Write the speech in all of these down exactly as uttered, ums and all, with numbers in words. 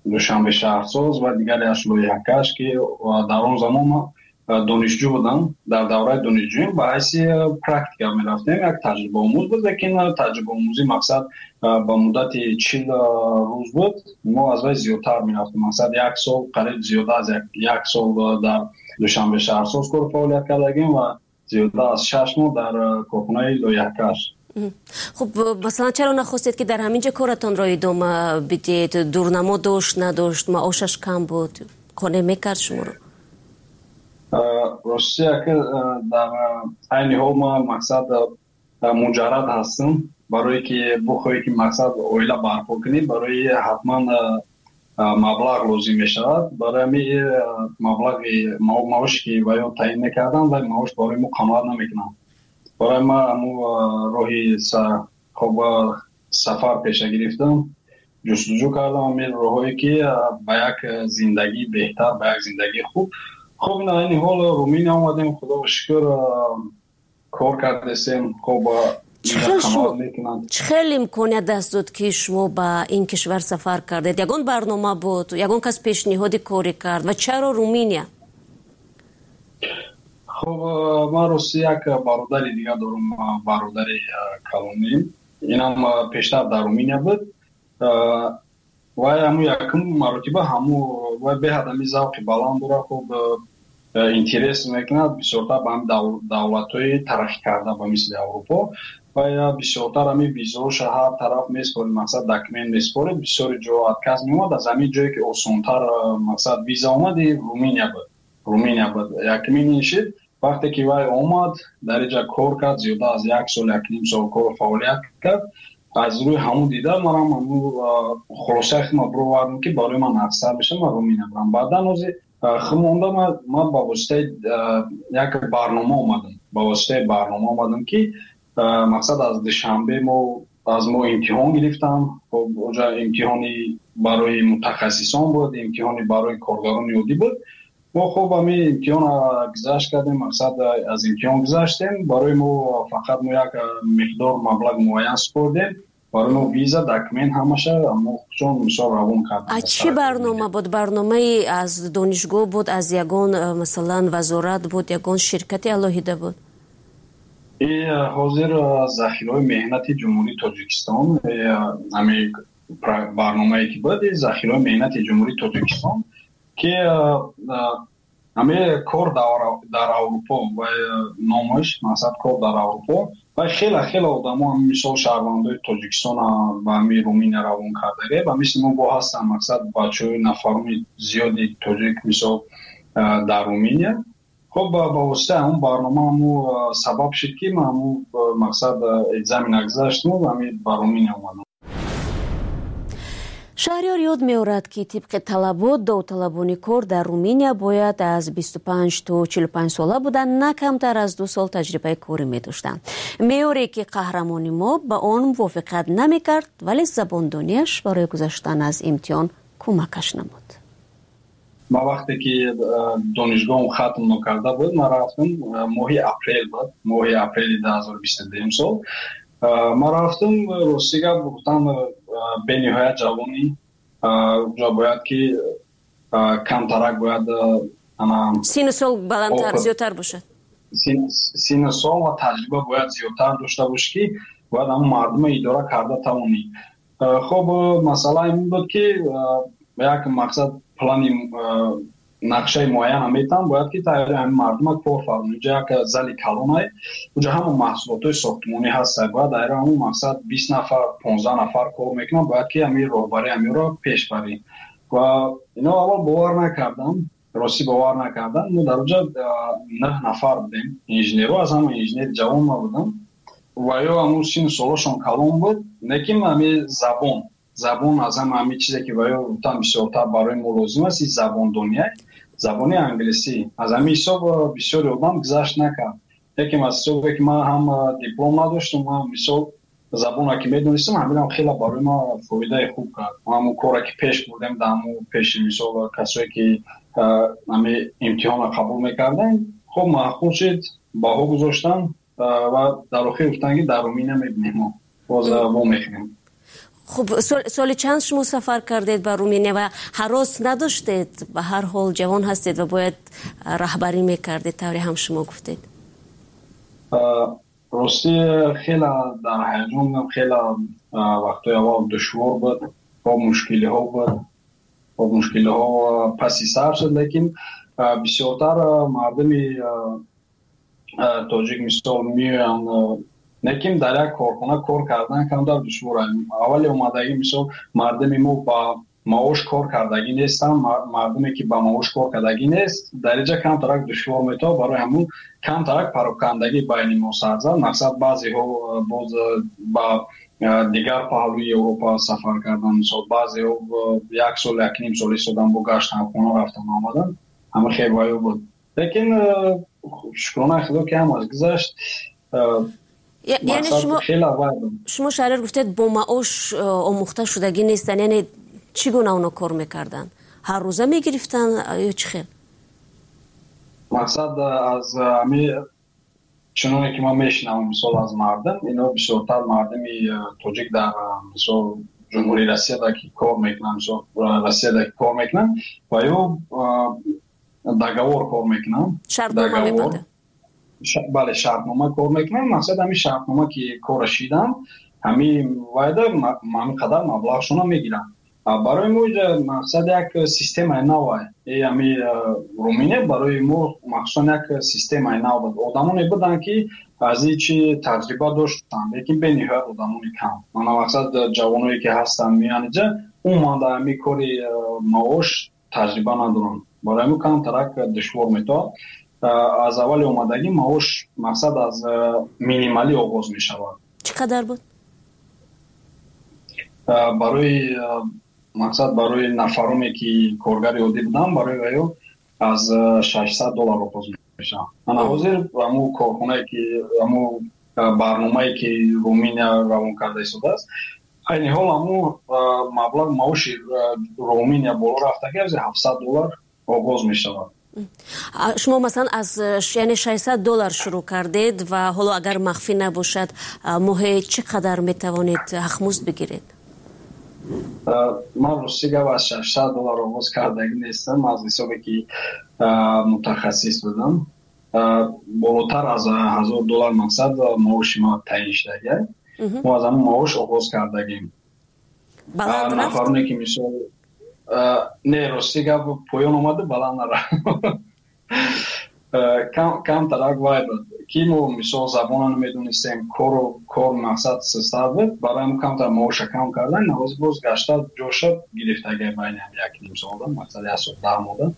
душанбе шаҳрсоз ва дигареаш лоиҳакаш ки дар он замон донишҷӯ будам. Дар давраи донишҷӯӣ ба ҳайси практика мерафтем. Як таҷрибаомӯз буд, лекин таҷрибаомӯзи мақсад ба муддати чил рӯз буд. Мо аз вай зиёдтар мерафтем. Мақсад як сол қариб зиёда аз як сол дар душанбе шаҳрсоз кор фаъолият кардагим ва зиёда аз шаш моҳ дар корхонаи лоиҳакаш. خب مثلا چرا نخواستید که در همینجا کارتان را ادامه بدید؟ دورنما داشت نداشت؟ معاشش کم بود؟ کنه میکرد شما رو؟ روسیه که در این حال ما مقصد مجرد هستم برای که بخواهی که مقصد اویلا برپا کنید برای حتما مبلغ لازم میشود. برای می مبلغ معاش که باید تعیین میکردم و معاش برای ما قناعت نمیکنم. برای ما امو راهی خوب سفر پیش گرفتم، جستجو کردم امیر راهی که با یک زندگی بهتر، با یک زندگی خوب. خب این این حال رومینیا آمدیم، خدا و شکر کار کردیم. خب خیلی امکانیت دست داد که شما با این کشور سفر کردید؟ یگان برنامه بود؟ یگان کس پیشنهاد کاری کرد؟ و چرا رومینیا؟ خب من روسیه یک برادری دیگه دارم، برادری کلونی. اینم پیشتر در رومینیا بود و همو یکم مرتبه همو و به هدمی ذوق بلند داره. خب اینترس میکند بسیارتر به هم دولت‌های ترقی کرده به مثل اروپا و یا بسیارتر همی ویزاش هر طرف میسپارید، مقصد دکمنت میسپارید. بسیار جا کس میومد از همین جایی که آسان‌تر مقصد ویزا اومد رومینیا بود. رومینیا بود یکمین نشید. وقتی که وای اومد در اینجا کار کرد، زیاده از یک سال یک نیم سال کار فعالیت کرد. از روی همون دیدار من هم خلاصه خیلی بروردم که برای من افسر بشم و رومینیا برم. بعدا از خمونده من من با واسطه یک برنامه اومدم، با واسطه برنامه اومدم که مقصد از دوشنبه ما از ما امتحان گرفتم. خب اونجا امتحانی برای متخصصان بود، امتحانی برای کارگران یادی بود. ما خوب همین امتحان گذشت کردیم، مقصد از امتحان گذشتیم. برای ما فقط ما یک مقدار مبلغ معین سپردیم. برای ما ویزا دکمنت همشه ما چون مثال روان کردیم. چه برنامه بود؟ برنامه از دانشگاه بود، از یگان مثلا وزارت بود، یگان شرکت الهیده بود؟ ای حاضر ذخیره مهنت جمهوری تاجیکستان، همین برنامه‌ای که بود ذخیره مهنت جمهوری تاجیکستان که همه کار در اروپا و نامش مقصد کار در اروپا و خیلی خیلی آدم ها مثل شهروندای تاجیکستان و همین رومینیا روان کرده و مثل ما با هستن مقصد بچه های نفرمی زیادی تاجیک مثل در رومینیا. خب با واسطه اون برنامه همو سبب شد که ما همو مقصد اگزامی نگذاشتم و همین با رومینیا اومدم. شهریار یاد می‌آورد که طبق طلبات داوطلبان کار در رومینیا باید از بیست و پنج تا چهل و پنج ساله بودن، نه کمتر از دو سال تجربه کاری می‌داشتند. معیاری که قهرمان ما با آن موافقت نمی‌کرد، ولی زباندانیش برای گذشتن از امتحان کمکش نمود. ما وقتی که دانشگاه ختم نکرده بود ما رفتم ماه اپریل بود، ماه اپریل دو هزار و بیست و دو سال ما رفتم روسیه. گفتن به نهایت جوانی جا باید که کمترک باید سین سال بلندتر زیادتر باشه، سین سال و تجربه باید زیادتر داشته باشه که باید هم مردم اداره کرده توانی. خب مسئله این بود که یک مقصد پلانی نقشه معین هم میتن باید که تایید همین مردم کار فرمون. اونجا یک زلی کلون های اونجا همون محصولات های ساختمانی هست. باید دایره همون مقصد بیست نفر پانزده نفر کار میکنن. باید که همین راهبری همین را پیش بریم و اینا اول باور نکردم، راستی باور نکردم. ما در اونجا نه نفر بودیم انجینیر، از همون انجینیر جوان ما بودم و یا همون سین سالاشون کلون بود. لیکن همین زبان زبان از هم همین چیزی که باید گفتم بسیارتر برای ما لازم است، زبان دنیا زبان انگلیسی. از همین حساب بسیار آدم گذشت نکرد. یکی مسئله که من هم دیپلم نداشتم، من مثال زبان که میدونستم همین خیلی برای ما فایده خوب کرد. ما همون کاری که پیش بردیم در همون پیش مثال کسایی که همین امتحان قبول میکردن خب معقول شد باها گذاشتن و در آخر گفتن که در رومینیا میبینیم ما باز با میخونیم. خب سال, سال چند شما سفر کردید به رومانیا و هراس نداشتید؟ به هر حال جوان هستید و باید رهبری میکردید، طوری هم شما گفتید. راستی خیلی در هیجان، خیلی وقتی اول دشوار بود، با مشکلی ها بود، با مشکلی ها پسی سر شد، لیکن بسیارتر مردمی تاجیک مثال میان لیکن در یک کارخانه کار کردن کم در دشواره. اولی اومدگی مثال مردمی ما با معاش کار کردگی نیستن، مردمی که با معاش کار کردگی نیست درجه کم ترک دشوار میتا، برای همون کم ترک پراکندگی بین ما سرزد. مقصد بعضی ها باز با دیگر پهلوی اروپا سفر کردن، مثال بعضی ها یک سال یک نیم سالی شدن با گشت خونه رفتن آمدن، همه خیلی وایو بود. لیکن شکرانه خدا که هم از گذشت. یعنی شما شما شهرر گفتید با معاش آموخته شدگی نیستن، یعنی چگونه اونا کار میکردن؟ هر روزه میگرفتن یا چی خیل؟ مقصد از همی چنانه که ما میشنم مثال از مردم، اینا بسیارتر مردمی تاجیک در مثال جمهوری روسیه در که کار میکنن، مثال روسیه در که کار میکنن و یا دگوار کار میکنن، شرطنامه میبنده. ش... بله شرطنامه کار میکنن. مقصد همین شرطنامه که کار شیدن همین وایده همین قدر مبلغشون میگیرن. برای ما مقصد یک سیستم نوه ای همین رومانیا برای ما مقصد یک سیستم نوه بود. آدمانی بودن که از این چی تجربه داشتن، لیکن به نهایت آدمانی کم. من مقصد جوانایی که هستن میان اینجا اون مانده همین کاری معاش تجربه ندارن، برای ما کم ترک دشوار میتا. از اول اومدگی معاش مقصد از مینیمالی آغاز می شود. چقدر بود؟ برای مقصد برای نفرانی که کارگر عادی بودن برای او از ششصد دلار آغاز میشه. من حاضر همون کارخانه که همون برنامه‌ای که رومانیا روان کرده شده است، این حال همون مبلغ معاش رومانیا بالا رفته که از هفتصد دلار آغاز می شود. شما مثلا از یعنی ششصد دلار شروع کردید و حالا اگر مخفی نباشد ماهی چقدر میتوانید حقمزد بگیرید؟ من راستی از ششصد دلار آغاز کردگی نیستم، از حسابی که متخصص بودم بالاتر از هزار دلار مقصد معاش ما تعیین شده. ما از همون معاش آغاز کردگیم. بلند رفت؟ نفرانی که مثال نه راستی گفت پایان اومده بلند نرفت. کم کم ترک وای بود که ما مثال زبان نمیدونستیم کار کار مقصد سستر بود، برای ما کم تر معاش کم کردن نواز باز گشته جوش گرفته گه بین هم یک نیم سال مقصد یک سال در مورد.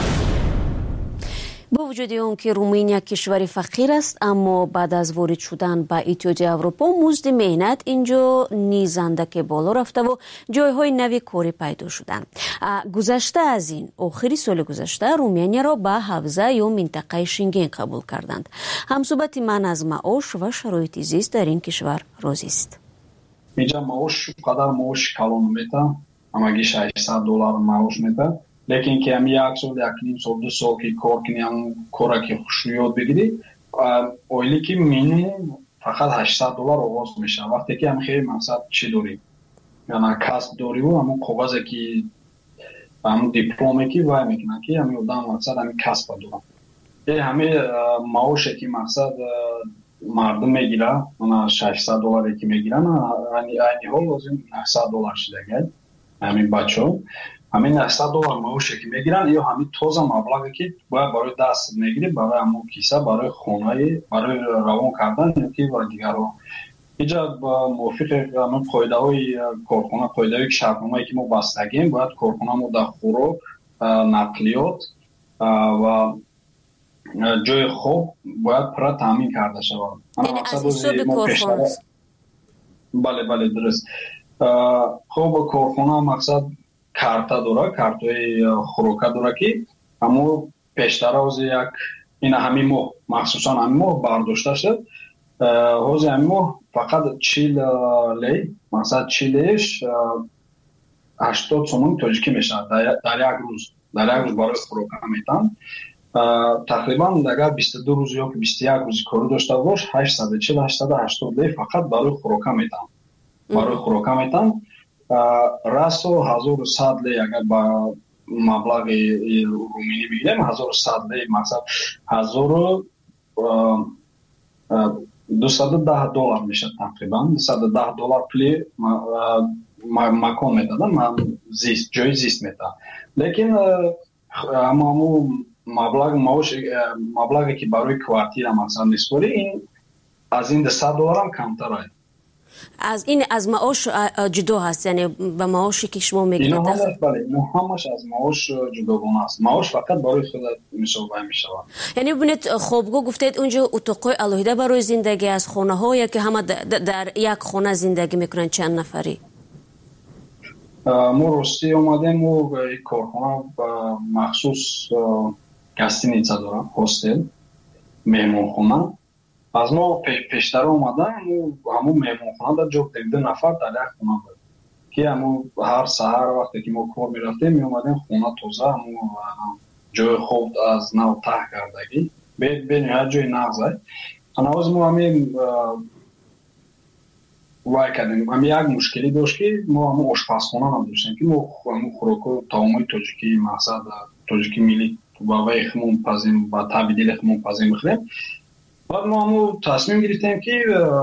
با وجود اون که رومانیا کشوری فقیر است، اما بعد از وارد شدن به اتحادیه اروپا مزد مهنت اینجا نیزنده که بالا رفته و جایهای نوی کاری پیدا شدن. گذشته از این آخری سال گذشته رومانیا را به حوزه یا منطقه شنگن قبول کردند. همصحبت من از معاش و شرایط زیست در این کشور راضی است. اینجا معاش قدر معاش کلان میته، همگی ششصد دلار معاش میته، لیکن که هم یک سال یک نیم سال دو سال که کار کنی هم کار که خوش یاد بگیری اولی که مینیمم فقط هشتصد دلار آغاز میشه. وقتی که هم خیلی مقصد چی داری یعنی کسب داری و همون کاغذی که همون دیپلومی که وای میکنن که همین آدم مقصد همین کسب دارن. این همه معاشی که مقصد مردم میگیره اون ششصد دلاری که میگیرن یعنی حال از این هشتصد دلار شده همین بچه‌ها همین هشتصد دلار معاشی که میگیرن یا همین تازه مبلغی که باید برای دست میگیری برای همون کیسه برای خونه برای روان کردن یا که برای دیگرها. اینجا با موافق همون قاعده های کارخانه قاعده های شرطنامه‌ای که ما بستگیم باید کارخانه ما در خوراک نقلیات و جای خوب باید پر تامین کرده شود. یعنی از حساب کارخانه؟ بله بله درست. خب کارخانه مقصد کارتا داره، کارتای خوراک داره که همو پیشتر از یک این همین ماه مخصوصا همین ماه برداشته شد. از همین ماه فقط چهل لی مقصد چهلش هشتاد سومن تاجیکی میشه در یک روز در یک روز برای خوراک میتن. تقریبا اگر بیست و دو روز یا بیست و یک روز کار داشته باش هشتصد و چهل هشتصد و هشتاد لی فقط برای خوراک میتن برای خوراک میتن расо ҳазору сад лей агар ба маблағи руминӣ бигирем ҳазору сад лей мақсад ҳазору дусаду даҳ доллар мешад тақрибан дусаду даҳ доллар пули макон медадам зист ҷои зист медадам лекин амаму маблағ маош маблағе ки барои квартира мақсад мисборӣ ин аз ин дусад доллар ҳам камтар аст аз ин аз маош ҷудо ҳаст яъне ба маоши ки шумо мегиред бале ино ҳамаш аз маош ҷудогона аст маош фақат барои худат мисобаҳ мешавад яъне бубинед хобгоҳ гуфтед унҷо утоқҳои алоҳида барои зиндагӣ аст хонаҳо яке ҳама дар як хона зиндагӣ мекунанд чанд нафарӣ мо ростӣ омадем мо корхона махсус гостиница дорам хостел меҳмонхона аз мо пештар омадам ҳамун меҳмонхонада ҷо ду нафар дар як хона буд ки ҳамун ҳар саҳар вақте ки мо кор мерафтем меомадем хона тоза ҳамун ҷои хоб аз нав таҳ кардагӣ бениҳоят ҷои нағзай ҳанавоз мо ҳамин вай кардем ҳамин як мушкилӣ дошт ки мо ҳамун ошпазхона надоштем ки мо ҳамун хӯроку таомои тоҷикӣ мақсад тоҷикӣ миллӣ ба вай хмун пазим ба таби дили хмун пазим бихӯрем баъд мо ҳамун тасмим гирифтем ки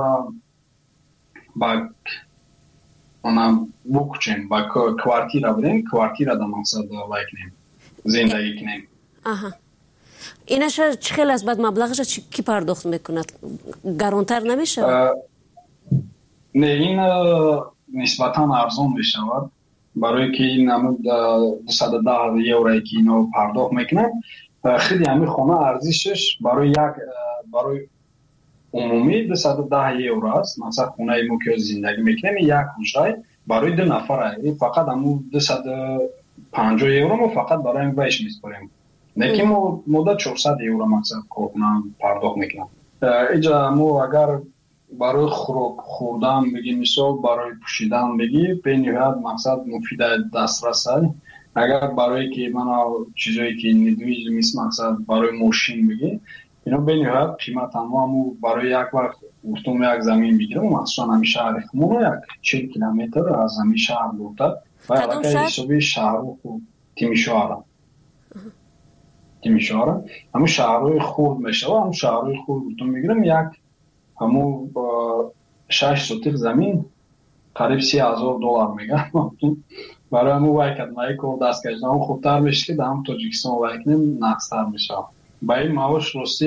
ба она букучем ба квартира бурем квартирада мақсад вай кунем зиндагӣ кунем аҳа инаша чӣ хел аст баъд маблағаша кӣ пардохт мекунад гаронтар намешавад не ин нисбатан арзон мешавад барое ки ин ҳамун дусаду даҳ еврое ки ино пардохт мекунанд хиди ҳамин хона арзишаш барои як барои умумӣ дусаду даҳ евро аст мақсад хонаи мо ки зиндагӣ мекунем як ҳуҷраи барои ду нафар фақат ҳамун дусаду панҷоҳ евро мо фақат барои вайш меспорем лекин мо мода чорсад евро мақсад корхона пардохт мекунам иҷа мо агар барои хӯрок хӯрдан бигӣ мисол барои пӯшидан бигӣ бениҳоят мақсад муфида дастрасай агар барое ки мана чизое ки недвижимис мақсад барои мошин бигӣ ино бениҳоят қимат ҳамааму барои як вақт гуфтум як замин бигирам махсусан ҳами шаҳри хумоно як чил километр аз ҳами шаҳр дуртар ва аллакай ҳисоби шаҳру тимишоара тимишоара ҳамун шаҳрҳои хурд мешавад ҳамун шаҳрҳои хурд гуфтум бигирам як ҳамун шаш сотиқ замин қариб си ҳазор доллар мегӯяд барои ҳамун вай кардмаи кор даст кашидам ҳамун хубтар мешад ки дар ҳамун тоҷикистон вай кунем нақстар мешавад ба ин маош ростӣ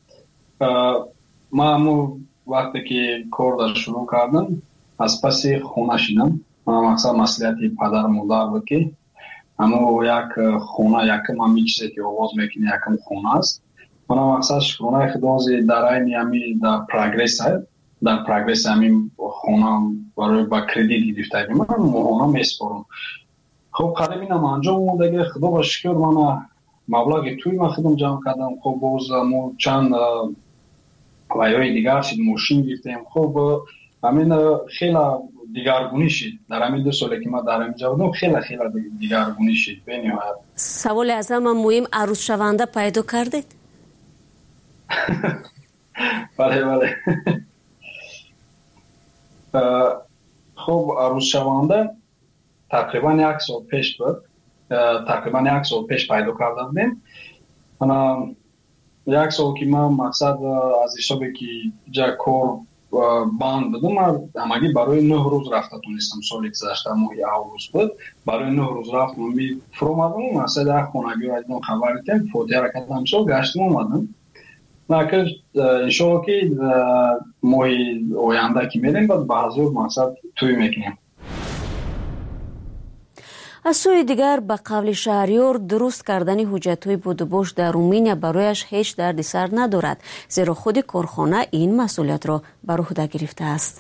ман ҳамун вақте ки корда шурӯъ кардам аз паси хона шидам мақсад маслиҳати падару модар буд ки ҳамун як хона якум ҳамин чизе ки оғоз мекунӣ якум хона аст мана мақсад шукронаи худози дар айни ҳамин дар прогресс дар прогресс ҳамин хона барои ба кредит гирифтаги ман моҳона меспорам хуб қариб инам анҷом омадаги худо ба шукр мана маблағи тӯи ма худам ҷамъ кардам хуб боз мо чанд вайҳои дигар шид мошин гирифтем хуб ҳамин хела дигаргунӣ шид дар ҳамин ду соле ки ман дар ҳаминҷа будам хела хела дигаргунӣ шид бениҳоят саволи аз ҳама муҳим арӯзшаванда пайдо кардед бале бале хуб арӯзшаванда тақрибан як сол пеш буд тақрибан як сол пеш пайдо карда будем як сол ки ман мақсад аз ҳисобе ки ҷа кор банд будам ҳамагӣ барои нӯҳ рӯз рафта тунистам соли гузашта моҳи август буд барои нӯҳ рӯз рафтам фуромадам мақсад як хонагиро айдон хабар дидем фотиҳаро кардам сол гаштим омадам иншоалло ки моҳи оянда ки мерем баъд ба ҳазор мақсад тӯй мекунем аз сӯи дигар ба қавли шаҳриёр дуруст кардани ҳуҷҷатҳои будубош дар руминия барояш ҳеҷ дарди сар надорад зеро худи корхона ин масъулиятро бар уҳда гирифтааст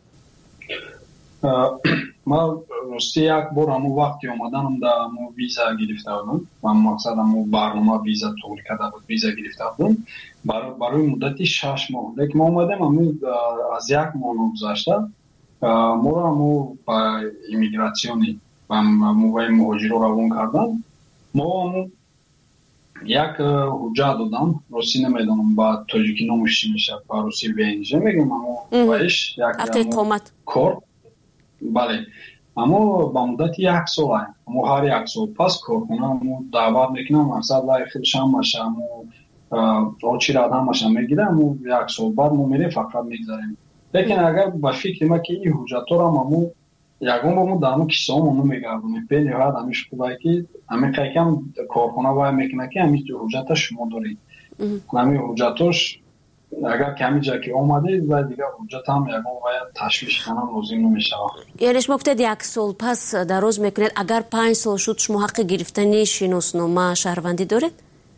ман ростӣ як бор ҳамун вақти омаданам дар ҳамун виза гирифта будам ва мақсад ҳамун барнома виза туғри карда буд виза гирифта будам барои муддати шаш моҳ лекин мо омадем ҳамун аз як моҳ нагузашта моро ҳамун ба иммигратсиони муваи муҳоҷиро равон кардан мо ҳамун як ҳуҷҷат додам ростӣ намедонам ба тоҷикӣ номаш чӣ мешавад ба русӣ венж мегӯям ҳамун ваиш як ҳаққи иқомат кор бале اما با مدت یک سال اما هر یک سال پس کارخونه مو دعوت میکنم مقصد لای خیلیش هم باشه او چی را هم باشه میگیرم و یک سال بعد مو میره فقط میگذاریم. لیکن اگر با فکر ما که این حجت را مو یگون با مو دامو کیسه هم مو میگردونیم به نهایت همیش خوبه که همین قیقم کارخونه باید میکنه که همیش حجت شما دارید همین حجتش اگر کمی جا که اومده و دیگه حجت هم یگون باید تشویش کنم لازم نمیشه. یعنی شما گفتید یک سال پس دراز میکنید اگر پنج سال شد شما حق گرفتن شناسنامه شهروندی دارید؟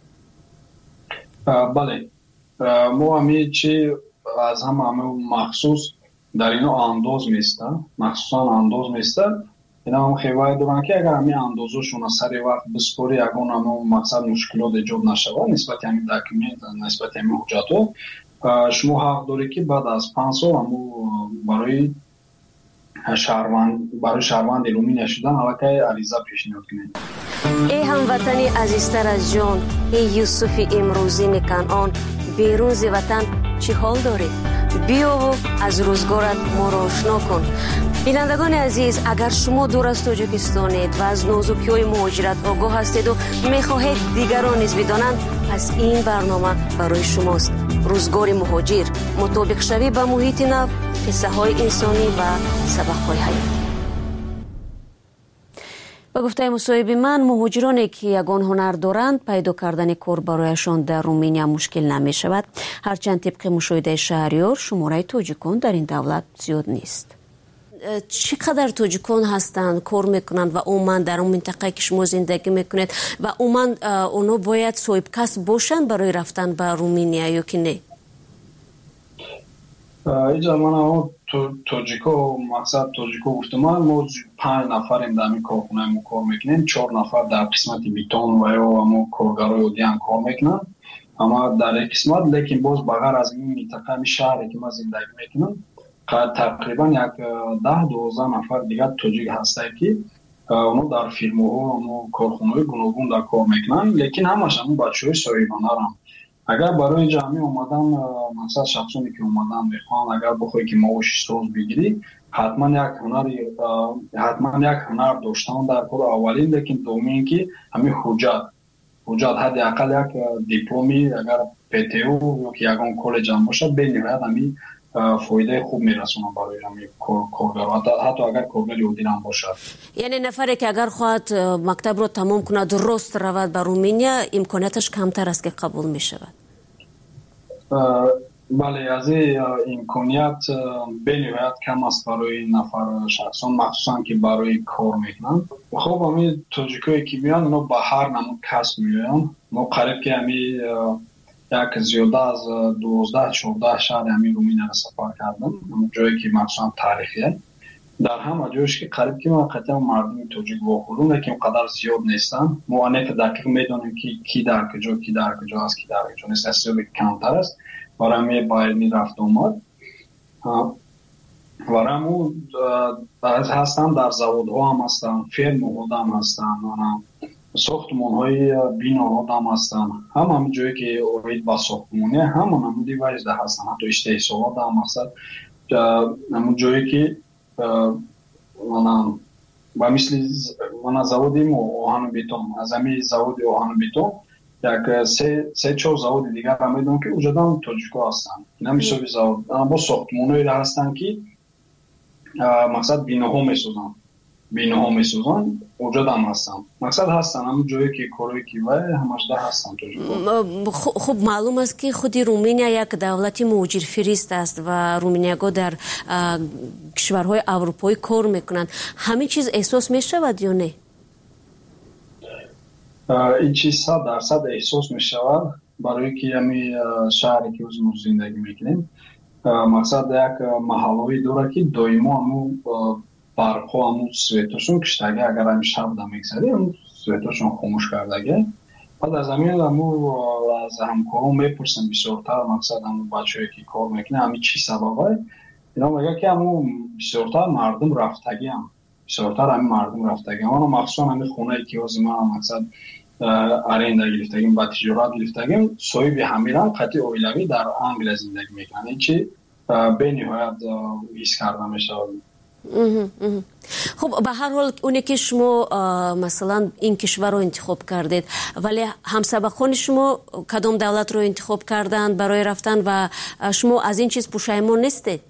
بله ما همی چی از هم همه مخصوص در اینو انداز میسته مخصوصا انداز میسته اینا هم خیلی دارن که اگر همی اندازوشون سری وقت بسپوری اگون همه مقصد مشکلات ایجاد نشود نسبت همین داکیومنت نسبت همین حجت شما حق داری که بعد از پنج سال همو برای شهروند برای شهروند رومینیا شدن علاقه عریضه پیشنهاد کنید. ای هموطنی عزیزتر از جان، ای یوسف امروزی کنعان، بیرون ز وطن چی حال دارید؟ بیا و از روزگارت ما را آشنا کن. بینندگان عزیز، اگر شما دور از تاجیکستانید و از نازکی‌های مهاجرت آگاه هستید و میخواهید دیگران نیز بدانند، پس این برنامه برای شماست. روزگار مهاجر، مطابق شوی به محیط نو، قصه های انسانی و سبق های حیاتی. با گفته مصاحبه من، مهاجرانی که یگان هنر دارند پیدا کردن کار برایشان در رومینیا مشکل نمی شود، هرچند طبق مشاهده شهریار شماره تاجیکان در این دولت زیاد نیست. چقدر تاجیکان هستند کار میکنند و عموما در اون منطقه که شما زندگی میکنید و عموما اونا باید صاحب کسب باشند برای رفتن به رومینیا یا که نه؟ اینجا من تاجیکا مقصد تاجیکا گفتم ما پنج نفریم در این کارخونه ما کار میکنیم، چهار نفر در قسمت بیتون و یا ما کارگرای دیگه کار میکنن اما در این قسمت. لیکن باز بغیر از این منطقه می شهری که ما زندگی میکنم تقریبا یک ده دوازده نفر دیگه تاجیک هسته که اونا در فیلم ها و کارخونه گوناگون در کار میکنن، لیکن همش هم بچه های صاحبانه هم. اگر برای جمعی اومدن مثلا شخصونی که اومدن بخوان اگر بخوای که معاش سوز بگیری حتما یک هنر حتما یک هنر داشتن در کار اولین، لیکن دومین که همین حجت حجت حداقل یک دیپلمی اگر پی تی او یا یگان کالج هم باشه به نهایت همین فایده خوب میرسونه برای همین کارگر، حتی اگر کارگر یهودی هم باشه. یعنی نفری که اگر خواهد مکتب رو تمام کنه درست رود به رومینیا امکاناتش کمتر است که قبول می شود؟ بله، از این امکانیت به نهایت کم است برای نفر شخصان، مخصوصا که برای کار میکنن. خب همین تاجیکایی که میان اونا به هر نمود کسب میان. ما قریب که همین یک زیاده از دوازده چهارده شهر همین رومینیا را سفر کردم، جایی که مخصوصا تاریخیه. در همه جایش که قریب که ما قطعا مردم تاجیک واقعون لیکن قدر زیاد نیستن. ما انک دقیق میدونیم که کی در کجا کی در کجا است کی در کجا نیست، اصلا کمتر است. برای می باید می رفت اومد و رمو از هستن در زوادها هم هستن، فرم ها هم هستن، ساختمان های بینا ها هم هستن. هم هم جایی که اوید با ساختمانه هم هم دیوایز ده هستن، حتی اشتحصالات هم هستن. همون جایی که با مثل من زوادیم آهن بیتون، از همین زواد آهن بیتون یک سه سه چهار زواد دیگر هم میدونم که اوجدا هم تاجیکا هستن. نمیشه بی زواد با ساختمانایی هستن که مقصد بیناها میسازن بیناها میسازن اوجدا هم هستن. مقصد هستن همون جایی که کارایی که و همش ده هستن تاجیکا. خب معلوم است که خودی رومینیا یک دولتی مهاجر فریست است و رومینیاگا در کشورهای اروپایی کار میکنن. همین چیز احساس میشود یا نه؟ این چیز صد درصد احساس می شود برای که همی شهری که ما زندگی میکنیم. مقصد یک محلوی داره که دایما همو برقا همو سویتاشون کشتگه، اگر همی شب دا میگذاری همو سویتاشون خاموش کردگه. بعد از همین همو از همکارون میپرسن بسیارتر مقصد همو بچه هایی که کار میکنه همی چی سببه. اینا میگه که همو بسیارتر مردم رفتگی هم بسیارتر همین مردم رفتگی هم. مخصوصا همین خونه ای که از ما مقصد ارنده گرفتگیم با تجارت گرفتگیم صاحب همیران قطعی اویلوی در انگلیس زندگی میکنن. این چی به نهایت حس کرده میشه خب به هر حال اونی که شما مثلا این کشور رو انتخاب کردید ولی همسبقان شما کدام دولت رو انتخاب کردند برای رفتن و شما از این چیز پشیمان نیستید؟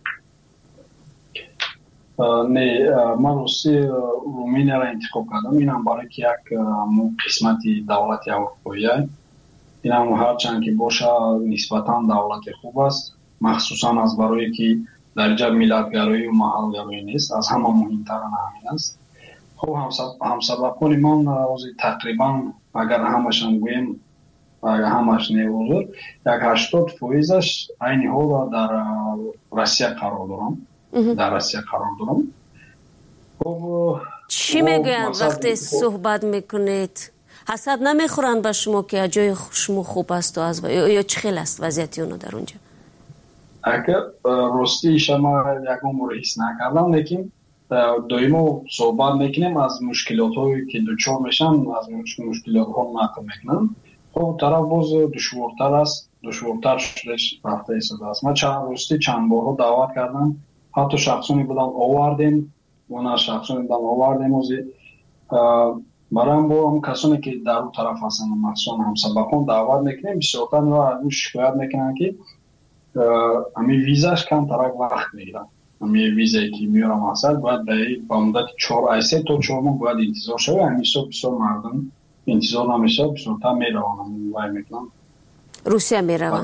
نه، من روسی رومینیا را انتخاب کردم. اینم برای که یک قسمتی دولت اروپایی اینم هرچند که باشه نسبتا دولت خوب است، مخصوصا از برای که در اینجا ملتگرایی و محلگرایی نیست، از همه مهمتر همین است. خب همسبقان من تقریبا اگر همشان گویم اگر همش نیوزور یک هشتاد فویزش این حال در روسیه قرار دارم در روسیه قرار دارم. خب چی میگوین وقتی صحبت میکنید؟ حسد نمیخورن به شما که جای شما خوب است و از یا چه خیلی است وضعیت اونو در اونجا؟ اگر راستی شما یکم رو حس نکردم، لیکن دائما صحبت میکنیم از مشکلات هایی که دچار میشن، از مشکلات ها نقل میکنن. خب طرف باز دشوارتر است، دشوارتر شدش رفته ایستاده است. من چند راستی چند بار دعوت کردم، حتی شخصانی بودم آوردیم و نه شخصانی بودم آوردیم وزی برام با هم کسانی که در اون طرف هستن مخصوصا همسبقان دعوت میکنیم، بسیارتر و از اون شکایت میکنن که امی ویزاش کم طرف وقت میگیرن. امی ویزایی که میارم اصلا باید با مدت چهار ایسه تا چهار ماه باید انتظار شده. همیشه بسیار مردم انتظار نمیشه، بسیارتر میروانم وای میکنم روسیه میروان.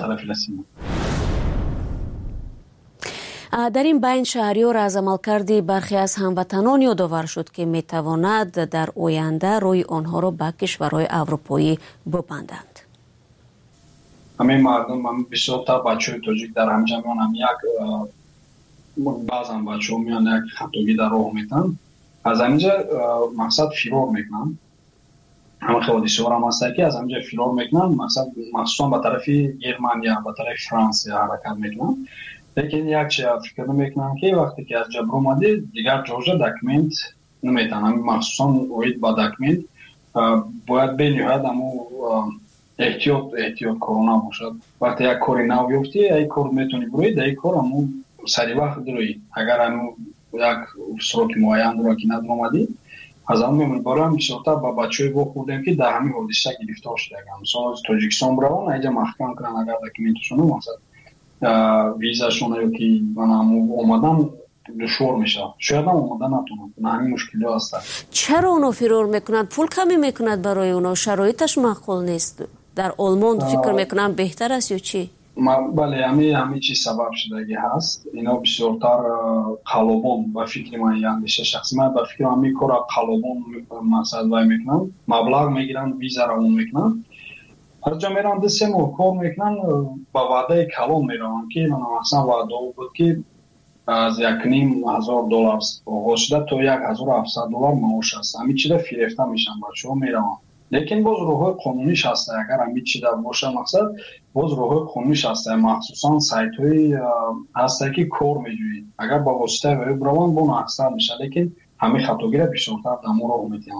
در این بین شهریار از عملکرد برخی از هموطنان یادآور شد که میتواند در آینده روی آنها را به کشورهای اروپایی ببندند. همه مردم هم بسیار تا بچه های تاجیک در همجا میان هم یک بعضا بچه ها میان یک خطاگی در راه میتن، از همینجا مقصد فرار میکنن. همه خیلی هم هسته که از همینجا فرار میکنن، مقصد مخصوصا به طرف گرمانیا به طرف فرانسه حرکت میکنن. لیکن یک چیز فکر میکنم که وقتی که از جبر اومده دیگر جوجه دکمنت نمیتن، مخصوصا اوید با دکمنت باید بینیوید امو احتیاط احتیاط کرونا باشد. وقتی یک کاری نو بیفتی یک کار میتونی بروید، یک کار امو سری وقت دروید. اگر امو یک سروک معین رو که ندر اومدی از همون میمون برای هم بسیارتر با بچه های با خوردیم که در همین حادثه گرفتار شده. مثلا از تاجیکستان برون اینجا محکم کنن اگر دکمنتشون مقصد ویزاشون یا که من هم اومدن دشوار میشه، شاید هم اومدن نتونن، نه همین مشکلی هستن. چرا اونو فرار میکنند؟ پول کمی میکند برای اونا؟ شرایطش معقول نیست؟ در آلمان فکر میکنم بهتر است یا چی؟ بله همین همین چیز سبب شدگی هست. اینا بسیارتر قلابون و فکر من یاندیشه شخصی من به فکر همین کار قلابون مقصد وای میکنن، مبلغ میگیرن ویزا رو اون میکنن، هر جا میرن دسته مو کار میکنن با وعده کلان میرن که من اصلا وعده بود که از یک نیم هزار دلار آغاز شده تا یک هزار و هفتصد دلار معاش است. همین چیزا فریفته میشن بچه‌ها میرن. لیکن باز روح قانونیش هست، اگر همین چیزا باشه مقصد باز روح قانونیش هست، مخصوصا سایت های هست که کار میجوید اگر با واسطه وب روان بون اکثر میشه، لیکن همین خطاگیره بیشتر در مورد میتونن.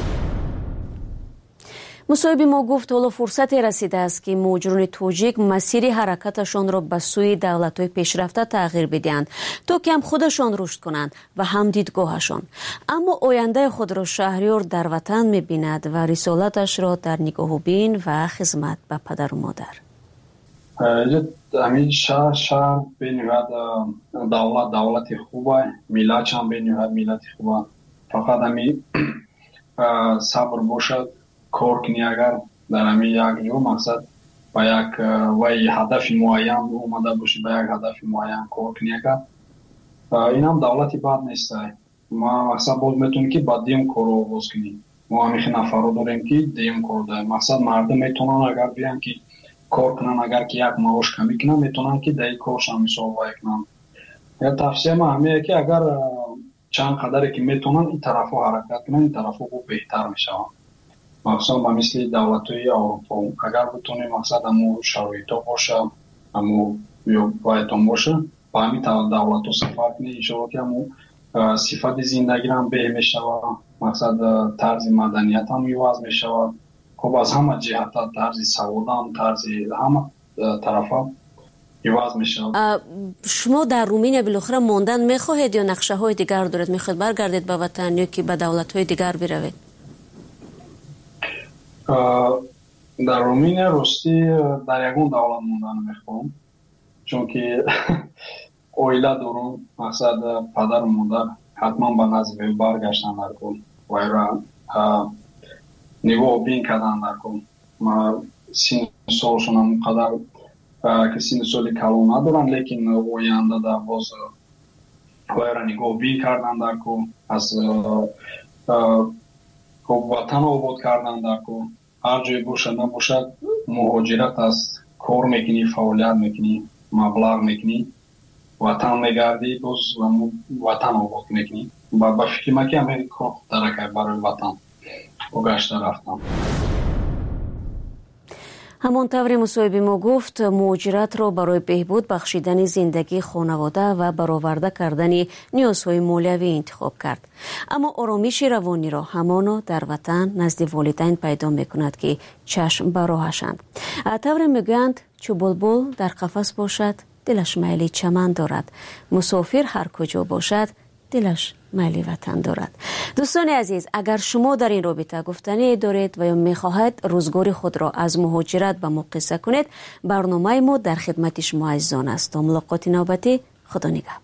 مصاحبه ما گفت حالا فرصتی رسیده است که مهاجران تاجیک مسیر حرکتشان را به سوی دولت‌های پیشرفته تغییر بدهند تا کم خودشان رشد کنند و هم دیدگاهشان. اما آینده خود را شهریار در وطن می‌بیند و رسالتش را در نگاه‌بین و خدمت به پدر و مادر. همین شهر شهر بینید دولت دولت خوبه، ملت هم بینید ملت خوبه، فقط همین صبر باشد، کار کنی. اگر در همین یک جو مقصد با یک وی هدف معین اومده باشی، با یک هدف معین کار کنی، اگر این هم دولتی بد نیست. ما مقصد باز میتونی که با دیم کار رو باز کنی. ما همیشه نفر رو داریم که دیم کار داریم. مقصد مردم میتونن اگر بیان که کار کنن، اگر که یک معاش کمی کنن میتونن که در کارش هم مثال وای کنن. یا تفسیر ما همه که اگر چند قدری که میتونن این طرف ها حرکت کنن، این طرف ها بهتر میشن. مخصوصا با مثل دولت‌های اروپا اگر بتونی مقصد همو شرایط ها باشه، همو یا بایدان باشه، با همین دولت ها سفر کنی، ایشالا که همو صفت زندگی هم به میشه و مقصد طرز مدنیت هم میواز میشه و خب از همه جهت طرز سواد هم طرز همه طرف ها عوض میشه. شما در رومینیا بالاخره ماندن میخواهید یا نقشه های دیگر دارید؟ میخواهید برگردید به وطن یا که به دولت های دیگر بروید؟ در رومینیا راستی در یگون دولت موندن میخوام، چون که اویله دارم. مقصد پدر و مادر حتما به نزد برگشتن در کن و ایران نگاه بین کردن در کن. ما سین سالشون هم قدر که سین سالی کلون ندارن، لیکن اوینده در باز و ایران نگاه بین کردن در کن، از وطن آباد کردن در کن. هر جای باشد نباشد مهاجرت است، کار میکنی، فعالیت میکنی، مبلغ میکنی، وطن میگردی، باز وطن آباد میکنی. با فکر ما که همه کار درکه برای وطن و گشته رفتم. همانطور مصاحبه ما گفت مهاجرت را برای بهبود بخشیدن زندگی خانواده و برآورده کردن نیازهای مالیوی انتخاب کرد. اما آرامش روانی را همانا در وطن نزد والدین پیدا میکند که چشم به راهشند. طور میگویند چو بلبل در قفس باشد دلش میل چمن دارد، مسافر هر کجا باشد دلش میل وطن دارد. دوستان عزیز، اگر شما در این رابطه گفتنی دارید و یا میخواهید روزگار خود را از مهاجرت به ما قصه کنید، برنامه ما در خدمت شما عزیزان است. تا ملاقات نوبتی، خدا نگهدار.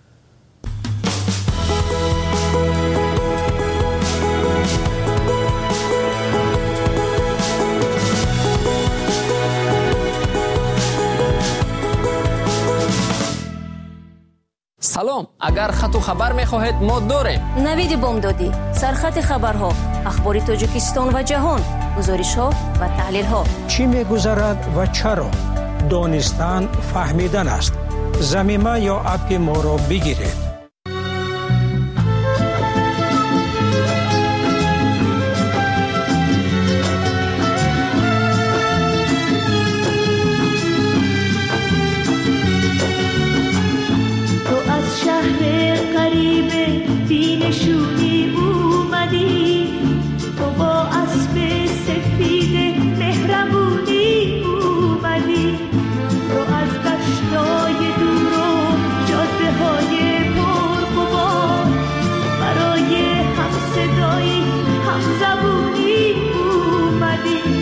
سلام، اگر خط و خبر میخواهید ما داریم. نوید بامدادی، سرخط خبرها، اخبار تاجیکستان و جهان، گزارش ها و تحلیل ها. چی میگذرد و چرا؟ دانستن فهمیدن است. زمینه یا اپ ما را بگیرید. نشونی اومدی، تو با اسب سفید مهربونی اومدی، تو از دشتای دور و جاده های پرغبار برای هم صدایی هم زبونی اومدی.